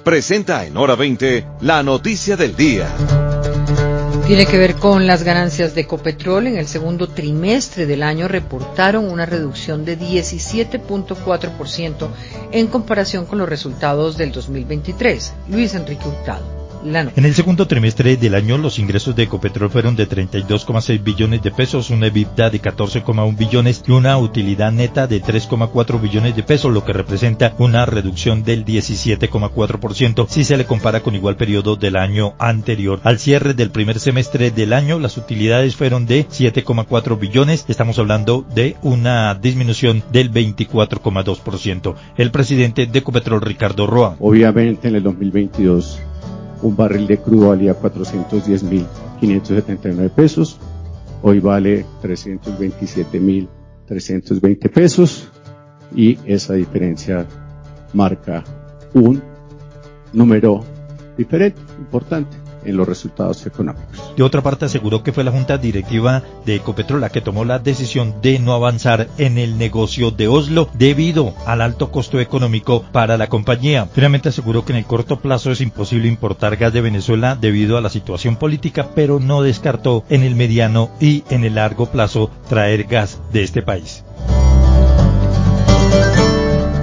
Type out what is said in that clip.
presenta en Hora 20 la noticia del día. Tiene que ver con las ganancias de Ecopetrol. En el segundo trimestre del año reportaron una reducción de 17.4% en comparación con los resultados del 2023. Luis Enrique Hurtado. En el segundo trimestre del año, los ingresos de Ecopetrol fueron de 32,6 billones de pesos, una EBITDA de 14,1 billones y una utilidad neta de 3,4 billones de pesos, lo que representa una reducción del 17,4% si se le compara con igual periodo del año anterior. Al cierre del primer semestre del año, las utilidades fueron de 7,4 billones, estamos hablando de una disminución del 24,2%. El presidente de Ecopetrol, Ricardo Roa. Obviamente en el 2022 un barril de crudo valía 410.579 pesos, hoy vale 327.320 pesos y esa diferencia marca un número diferente, importante en los resultados económicos. De otra parte, aseguró que fue la junta directiva de Ecopetrol la que tomó la decisión de no avanzar en el negocio de Oslo debido al alto costo económico para la compañía. Finalmente aseguró que en el corto plazo es imposible importar gas de Venezuela debido a la situación política, pero no descartó en el mediano y en el largo plazo traer gas de este país.